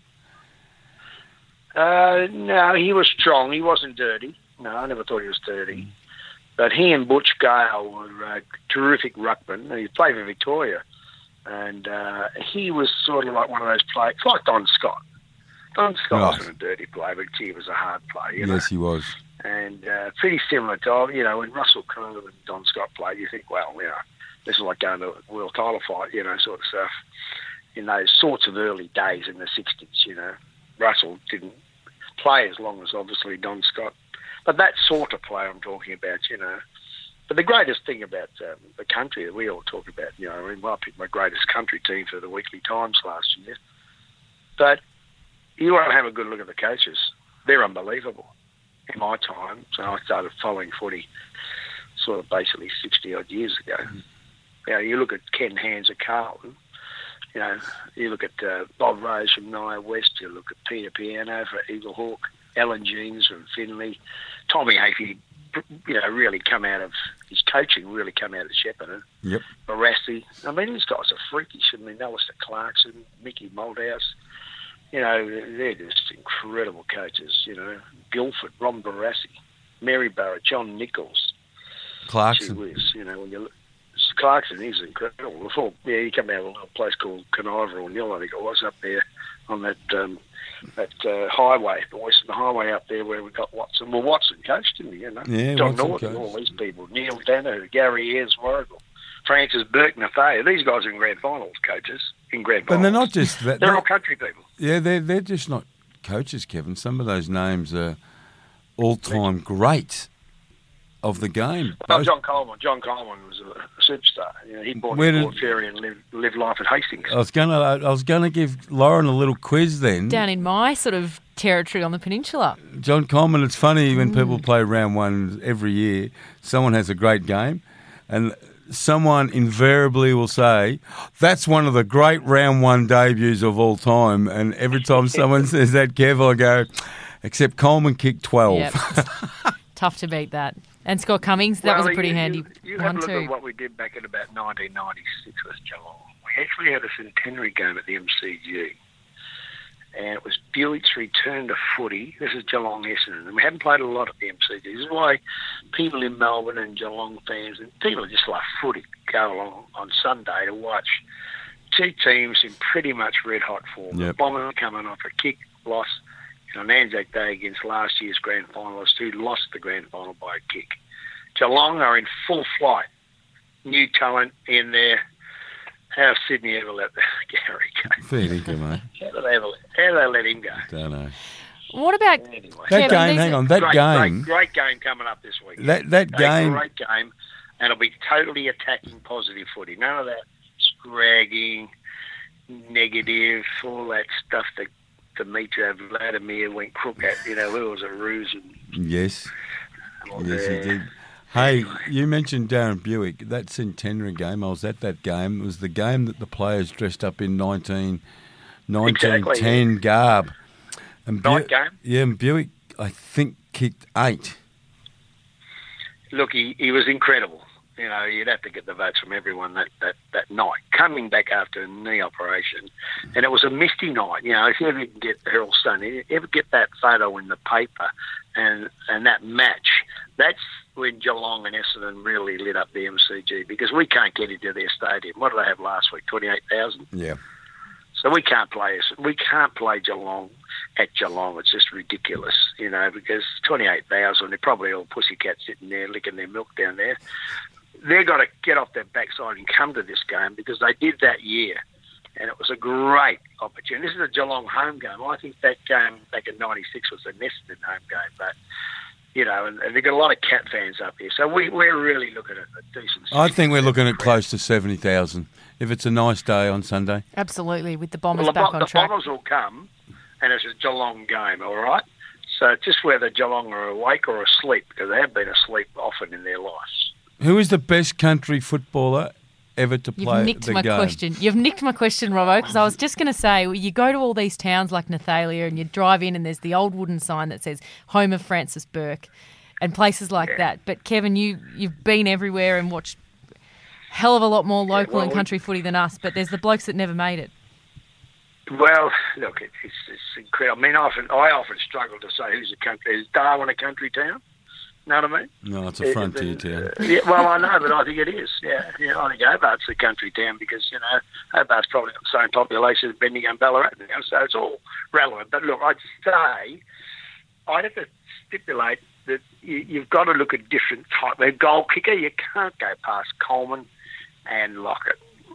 No, he was strong. He wasn't dirty. No, I never thought he was dirty. But he and Butch Gale were terrific ruckmen. He played for Victoria. And he was sort of like one of those players, like Don Scott. Don Scott wasn't a dirty player, but he was a hard player. Yes, he was. And pretty similar to, when Russell Crowe and Don Scott played, you think, well, this is like going to a world title fight, sort of stuff. In those sorts of early days in the 60s, Russell didn't play as long as, obviously, Don Scott. But that sort of player I'm talking about, But the greatest thing about the country that we all talk about, I picked my greatest country team for the Weekly Times last year. But you want to have a good look at the coaches. They're unbelievable. In my time, so I started following footy sort of basically 60-odd years ago. You look at Ken Hands at Carlton, you look at Bob Rose from Nia West, you look at Peter Piano for Eagle Hawk, Alan Jeans from Finley, Tommy Hafey, really come out of his coaching, really come out of Shepparton. Yep. Barassi. I mean, these guys are freakish. Alistair Clarkson, Mickey Malthouse. They're just incredible coaches, Guildford, Ron Barassi, Mary Barrett, John Nichols. Clarkson. When you look, Clarkson, he's incredible. Before, you come out of a little place called Canaveral Nil, I think it was, up there on that highway, the Western Highway up there where we got Watson. Well, Watson coached, didn't he? Yeah, John Watson Norton, coached. all these people. Neil Dano, Gary Ayres, Warrigal, Francis Burke, Nathea. These guys are in grand finals coaches. In grand finals. And they're not just that. They're all country people. Yeah, they're just not coaches, Kevin. Some of those names are all-time greats of the game. Well, John Coleman was a superstar. He bought Port Fairy and lived life at Hastings. I was going to give Lauren a little quiz then. Down in my sort of territory on the peninsula. John Coleman, it's funny when people play round one every year, someone has a great game and someone invariably will say, that's one of the great round one debuts of all time. And every time someone says that, Kev, I go, except Coleman kicked 12. Yep. Tough to beat that. And Scott Cummings, that was a pretty handy you one have a look too. at what we did back in about 1996 with Geelong. We actually had a centenary game at the MCG. And it was Buick's return to footy. This is Geelong Essendon. And we hadn't played a lot at the MCG. This is why people in Melbourne and Geelong fans and people who just like footy go along on Sunday to watch two teams in pretty much red-hot form. Yep. The Bombers coming off a kick loss on Anzac Day against last year's grand finalists who lost the grand final by a kick. Geelong are in full flight. New talent in there. How Sydney ever let Gary go? Fair dinkum, mate. How do they let him go? Don't know. What about Anyway. That game, hang on, that game. Great game coming up this week. That game. Great game, and it'll be totally attacking positive footy. None of that scragging, negative, all that stuff that Dmitry Vladimir went crook at. It was a ruse. Yes. Yes, he did. Hey, you mentioned Darren Buick. That centenary game, I was at that game. It was the game that the players dressed up in 1910 garb. And Night game? Yeah, and Buick, I think, kicked 8. Look, he was incredible. You'd have to get the votes from everyone that night. Coming back after a knee operation, and it was a misty night. If you ever get the Herald Sun, you ever get that photo in the paper, and that match That's when Geelong and Essendon really lit up the MCG, because we can't get into their stadium. What did they have last week? 28,000. Yeah. So we can't play Geelong at Geelong. It's just ridiculous, because 28,000, they're probably all pussycats sitting there licking their milk down there. They've got to get off their backside and come to this game, because they did that year, and it was a great opportunity. This is a Geelong home game. I think that game back in '96 was a Essendon home game, but and they've got a lot of Cat fans up here. So we're really looking at a decent. I think we're looking at close to 70,000 if it's a nice day on Sunday. Absolutely, with the Bombers back on track. The Bombers will come, and it's a Geelong game, all right? So it's just whether Geelong are awake or asleep, because they have been asleep often in their lives. Who is the best country footballer ever to play the game? You've nicked my question, Robbo, because I was just going to say, you go to all these towns like Nathalia and you drive in and there's the old wooden sign that says home of Francis Burke and places like that. But Kevin, you've been everywhere and watched hell of a lot more local and country footy than us, but there's the blokes that never made it. Well, look, it's incredible. I mean, I often struggle to say who's a country. Is Darwin a country town? Know what I mean? No, it's a frontier town. Yeah, well, I know, but I think it is. Yeah, I think Hobart's a country town because, Hobart's probably got the same population as Bendigo and Ballarat now, so it's all relevant. But look, I'd say, I'd have to stipulate that you've got to look at different type. A goal kicker, you can't go past Coleman and Lockett.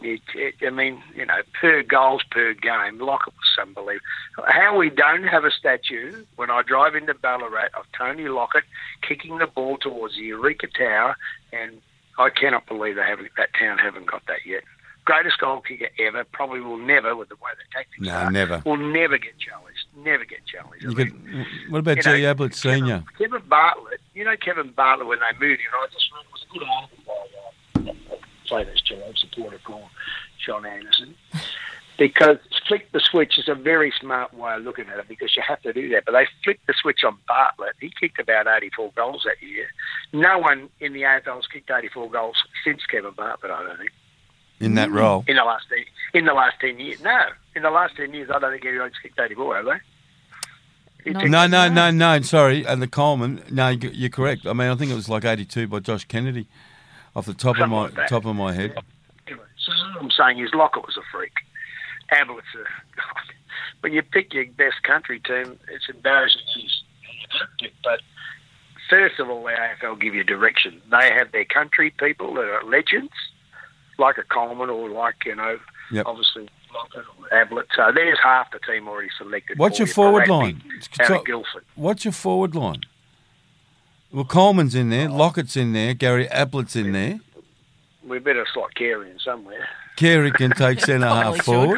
Per goals per game, Lockett was unbelievable. How we don't have a statue when I drive into Ballarat of Tony Lockett kicking the ball towards the Eureka Tower, and I cannot believe that town haven't got that yet. Greatest goal kicker ever, probably will never, with the way the tactics are. Never. Will never get challenged. Never get challenged. What about G. Ablett Senior? Kevin Bartlett. Kevin Bartlett, when they moved him, I just remember it was a good article by famous Geelong supporter called John Anderson, because flick the switch is a very smart way of looking at it, because you have to do that. But they flicked the switch on Bartlett. He kicked about 84 goals that year. No one in the AFL has kicked 84 goals since Kevin Bartlett, I don't think. In that role? In the last 10 years. No. In the last 10 years, I don't think anyone's kicked 84, have they? No. Sorry, and the Coleman. No, you're correct. I mean, I think it was like 82 by Josh Kennedy, off the top of my head. So what I'm saying is Lockett was a freak. Ablett's when you pick your best country team, it's embarrassing. But first of all, the AFL give you direction. They have their country people that are legends, like a Coleman or like obviously Lockett or Ablett. So there's half the team already selected. What's your forward line? Guildford. What's your forward line? Well, Coleman's in there, Lockett's in there, Gary Ablett's in there. We better slot Carey in somewhere. Carey can take centre half forward.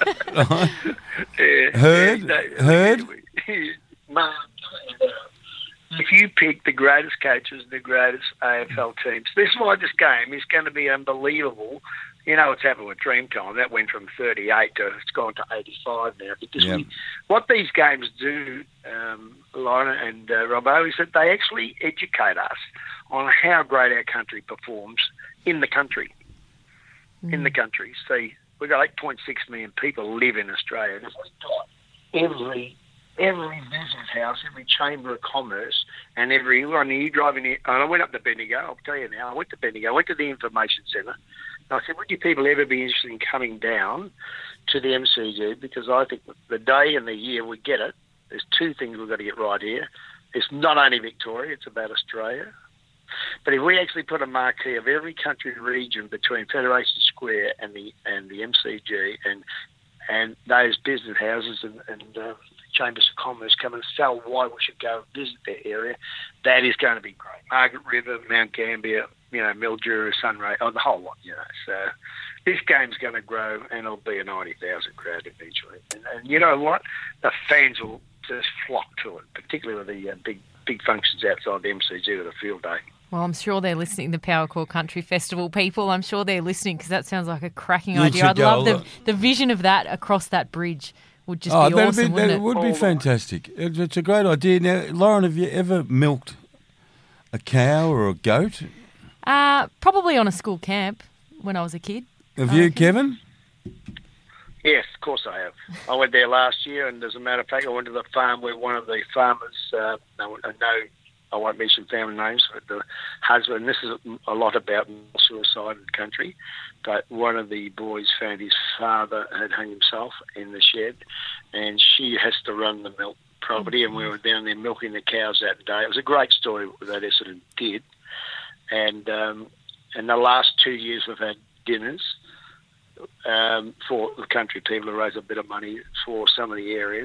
Hurd. If you pick the greatest coaches, the greatest AFL teams, this is why this game is going to be unbelievable. What's happened with Dreamtime. That went from 38 to, it's gone to 85 now. Because what these games do, Lorna and Robbo, is that they actually educate us on how great our country performs in the country. In the country. See, we've got 8.6 million people live in Australia. And if we've got every business house, every chamber of commerce, and when you driving in, and I went up to Bendigo, I'll tell you now, I went to Bendigo, I went to the information centre, and I said, would you people ever be interested in coming down to the MCG? Because I think the day and the year we get it, there's two things we've got to get right here. It's not only Victoria, it's about Australia. But if we actually put a marquee of every country region between Federation Square and the MCG and those business houses and chambers of commerce come and tell why we should go and visit their area, that is going to be great. Margaret River, Mount Gambier, Mildura, Sunray, the whole lot, So this game's going to grow and it'll be a 90,000 crowd eventually. And you know what? The fans will just flock to it, particularly with the big functions outside the MCG with a field day. Well, I'm sure they're listening, the Powercore Country Festival people. I'm sure they're listening because that sounds like a cracking idea. I'd love the vision of that across that bridge. Would just be awesome, wouldn't it? That would be fantastic. It's a great idea. Now, Lauren, have you ever milked a cow or a goat? Probably on a school camp when I was a kid. Have you, Kevin? Yes, of course I have. I went there last year, and as a matter of fact, I went to the farm where one of the farmers, I know I won't mention family names, but the husband, this is a lot about suicide in the country, but one of the boys found his father had hung himself in the shed, and she has to run the milk property, and we were down there milking the cows that day. It was a great story that Essendon did, and in the last 2 years we've had dinners for the country people to raise a bit of money for some of the areas.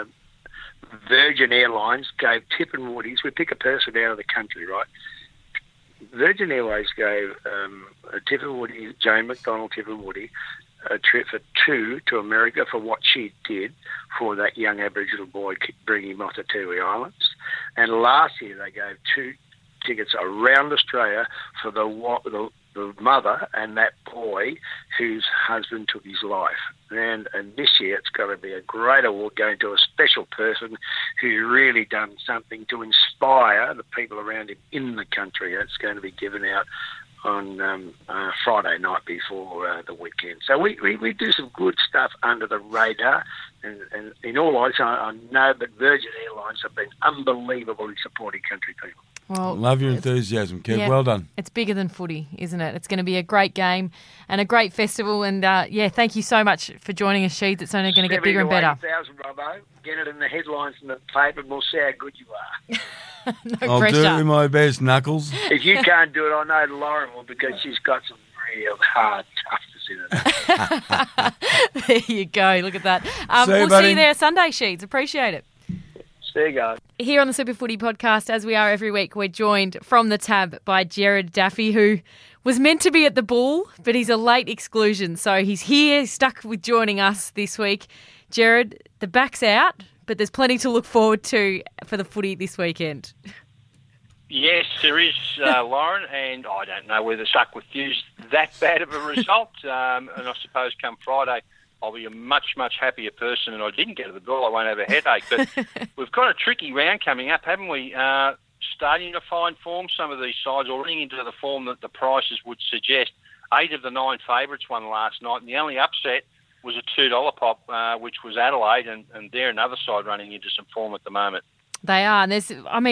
Virgin Airlines gave Tip and Woody's. We pick a person out of the country, right? Virgin Airways gave Tip and Woody, Jane McDonald, Tip and Woody, a trip for 2 to America for what she did for that young Aboriginal boy, bringing him off the Tiwi Islands. And last year they gave 2 tickets around Australia for the mother and that boy whose husband took his life. And this year it's going to be a great award going to a special person who really done something to inspire the people around him in the country. It's going to be given out on Friday night before the weekend. So we do some good stuff under the radar. And in all honesty, I know that Virgin Airlines have been unbelievable in supporting country people. Well, love your enthusiasm, Kev. Yeah, well done. It's bigger than footy, isn't it? It's going to be a great game and a great festival. And, thank you so much for joining us, Sheeds. It's only going to get bigger and better. 70,000, Robbo. Get it in the headlines in the paper and we'll see how good you are. No pressure. I'll do my best, Knuckles. If you can't do it, I know Lauren will, because she's got some real hard toughness in it. There you go. Look at that. We'll see you there Sunday, Sheeds. Appreciate it. There you go. Here on the Super Footy podcast, as we are every week, we're joined from the tab by Jared Daffy, who was meant to be at the Bull, but he's a late exclusion. So he's here, stuck with joining us this week. Jared, the back's out, but there's plenty to look forward to for the footy this weekend. Yes, there is, Lauren, and I don't know whether Suck with You's that bad of a result. And I suppose come Friday, I'll be a much, much happier person, and I didn't get to the Bull. I won't have a headache. But we've got a tricky round coming up, haven't we? Starting to find form, some of these sides, or running into the form that the prices would suggest. 8 of the 9 favourites won last night, and the only upset was a $2 pop, which was Adelaide, and they're another side running into some form at the moment. They are, and there's,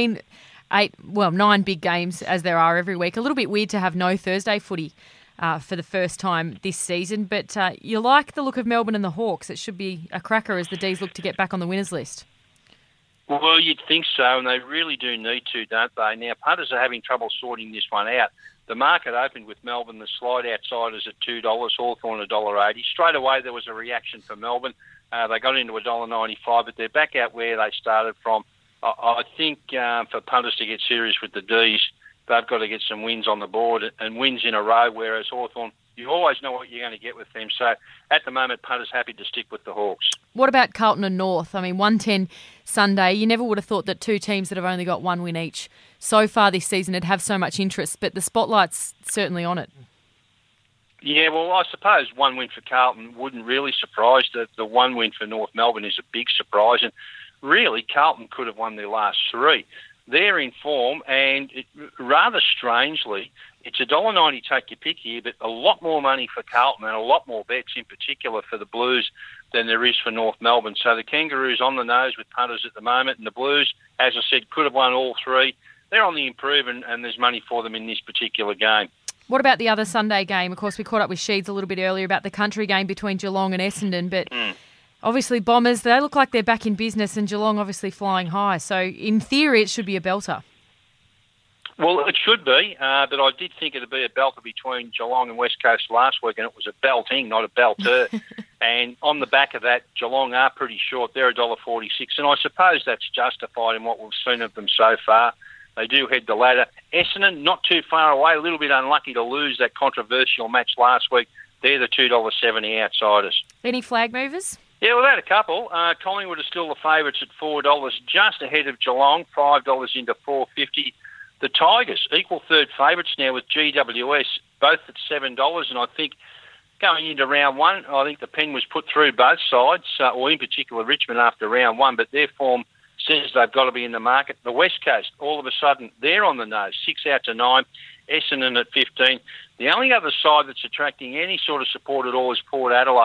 9 big games as there are every week. A little bit weird to have no Thursday footy for the first time this season, but you like the look of Melbourne and the Hawks. It should be a cracker as the D's look to get back on the winners list. Well, you'd think so, and they really do need to, don't they? Now, punters are having trouble sorting this one out. The market opened with Melbourne, the slide outsiders at $2, Hawthorn $1.80. Straight away there was a reaction for Melbourne. They got into $1.95, but they're back out where they started from. I think for punters to get serious with the D's, they've got to get some wins on the board and wins in a row, whereas Hawthorn, you always know what you're going to get with them. So at the moment, punters happy to stick with the Hawks. What about Carlton and North? 110 Sunday. You never would have thought that 2 teams that have only got 1 win each so far this season would have so much interest, but the spotlight's certainly on it. Yeah, well, I suppose 1 win for Carlton wouldn't really surprise. The 1 win for North Melbourne is a big surprise, and really, Carlton could have won their last 3. They're in form, and rather strangely, it's $1.90 take your pick here, but a lot more money for Carlton and a lot more bets in particular for the Blues than there is for North Melbourne. So the Kangaroos on the nose with punters at the moment, and the Blues, as I said, could have won all 3. They're on the improve, and there's money for them in this particular game. What about the other Sunday game? Of course, we caught up with Sheeds a little bit earlier about the country game between Geelong and Essendon, but obviously Bombers, they look like they're back in business, and Geelong obviously flying high. So in theory, it should be a belter. Well, it should be, but I did think it would be a belter between Geelong and West Coast last week, and it was a belting, not a belter. And on the back of that, Geelong are pretty short. They're $1.46, and I suppose that's justified in what we've seen of them so far. They do head the ladder. Essendon, not too far away, a little bit unlucky to lose that controversial match last week. They're the $2.70 outsiders. Any flag movers? Yeah, we've had a couple. Collingwood are still the favourites at $4, just ahead of Geelong, $5 into $4.50. The Tigers, equal third favourites now with GWS, both at $7. And I think going into round 1, I think the pen was put through both sides, or in particular Richmond after round 1, but their form says they've got to be in the market. The West Coast, all of a sudden, they're on the nose, 6 out to 9, Essendon at 15. The only other side that's attracting any sort of support at all is Port Adelaide.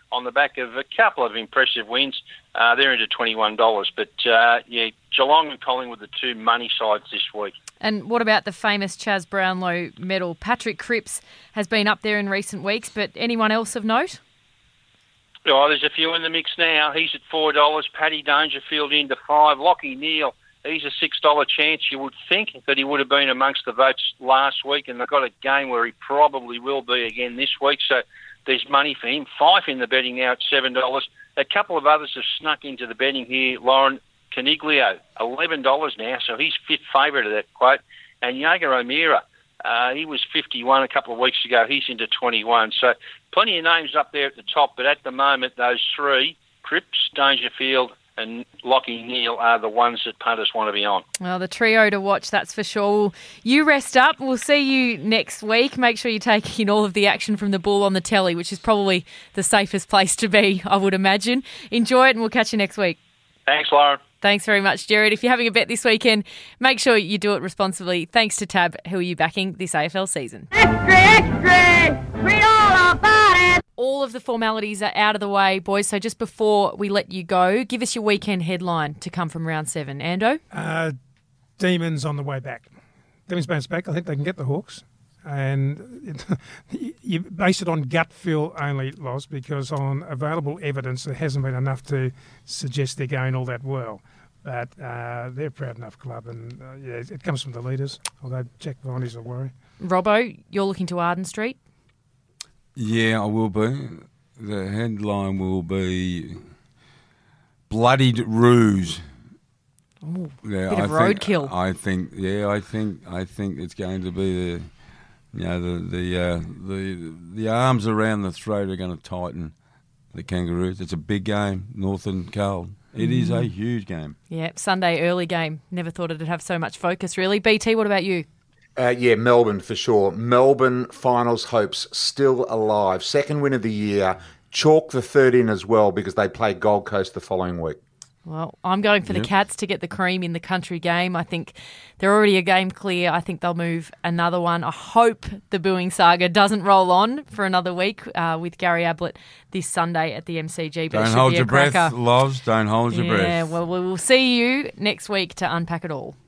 on the back of a couple of impressive wins. They're into $21. But, Geelong and Collingwood, the two money sides this week. And what about the famous Chaz Brownlow medal? Patrick Cripps has been up there in recent weeks, but anyone else of note? Oh, there's a few in the mix now. He's at $4. Paddy Dangerfield into $5. Lockie Neal, he's a $6 chance. You would think that he would have been amongst the votes last week, and they've got a game where he probably will be again this week. So there's money for him. Fife in the betting now at $7. A couple of others have snuck into the betting here. Lauren Caniglio, $11 now, so he's fifth favourite of that quote. And Jaeger O'Meara, he was 51 a couple of weeks ago. He's into 21. So plenty of names up there at the top, but at the moment, those three, Cripps, Dangerfield and Lockie Neal, are the ones that punters want to be on. Well, the trio to watch, that's for sure. You rest up. We'll see you next week. Make sure you take in all of the action from the Bull on the telly, which is probably the safest place to be, I would imagine. Enjoy it, and we'll catch you next week. Thanks, Lauren. Thanks very much, Jared. If you're having a bet this weekend, make sure you do it responsibly. Thanks to Tab, who are you backing this AFL season. Extra, extra! Read all about it! All of the formalities are out of the way, boys, so just before we let you go, give us your weekend headline to come from round 7. Ando? Demons on the way back. Demons bounce back. I think they can get the Hawks. And you base it on gut feel only, Loz, because on available evidence there hasn't been enough to suggest they're going all that well. But they're a proud enough club, and it comes from the leaders, although Jack Viney's a worry. Robbo, you're looking to Arden Street? Yeah, I will be. The headline will be Bloodied Ruse. Ooh, bit of roadkill. I think it's going to be the arms around the throat are going to tighten the Kangaroos. It's a big game, Northern Carlton. It is a huge game. Yeah, Sunday early game. Never thought it'd have so much focus, really. BT, what about you? Melbourne for sure. Melbourne finals hopes still alive. Second win of the year. Chalk the third in as well because they play Gold Coast the following week. Well, I'm going for the Cats to get the cream in the country game. I think they're already a game clear. I think they'll move another one. I hope the booing saga doesn't roll on for another week with Gary Ablett this Sunday at the MCG. But don't hold your breath, Loz. Don't hold your breath. Yeah, well, we'll see you next week to unpack it all.